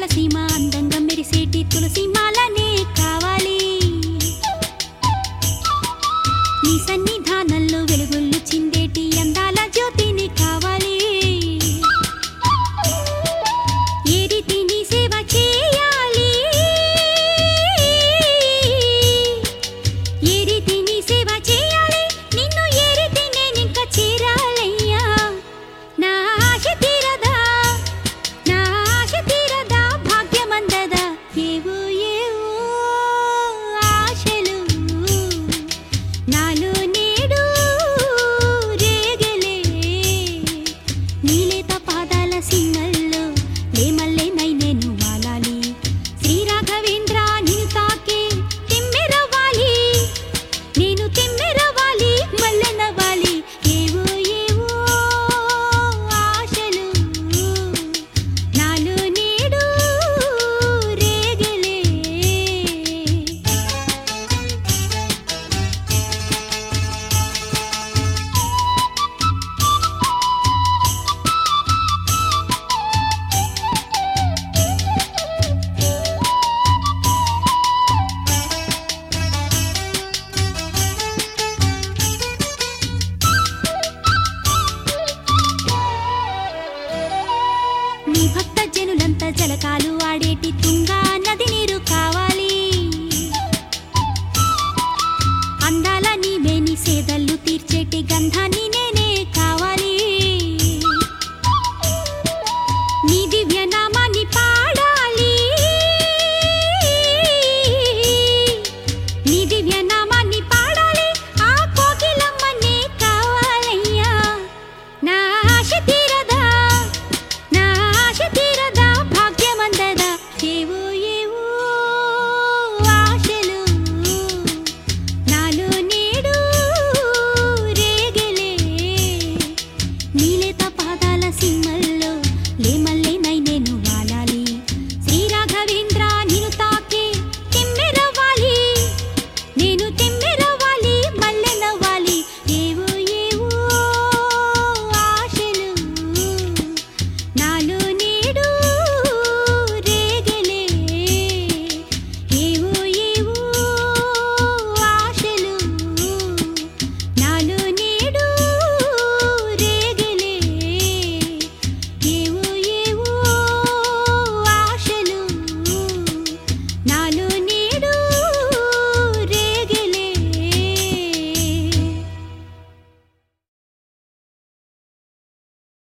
సీమ అందంగా మెరిసేటి తులసి మాలనే కావాలి. నీ సన్నిధానంలో వెలుగుళ్ళు చిందేటి అందాల జ్యోతిని కావాలి. ఏ రీతి నీ సేవ చేయాలి, ఏ రీతి నీ సేవ చేయాలి, నిన్ను ఏ రీతి నేనింక చేరాలయ్యా. నా ఆశ తీరదా, నా ఆశ తీరదా, భాగ్యమందదా. ఏవో ఏవో ఆశలు నాలో నేడు రేగలే. నీలేత పాదాల సిన్నల్లో లేమల్లెనై నేను వాలాలి. శ్రీ రాఘవేంద్ర నిన్ను తాకే తెమ్మెరవాలి, నేను తెమ్మెరవాలి, మల్లెనవాలి. ఏవో ఏవో ఆశలు నాలో నేడు రేగలే. నీ భక్త జనులంతా జలకాలు ఆడేటి తుంగా నది నీరు కావాలి. అందాల నీ మేని సేదల్లు తీర్చేటి గంధాన్ని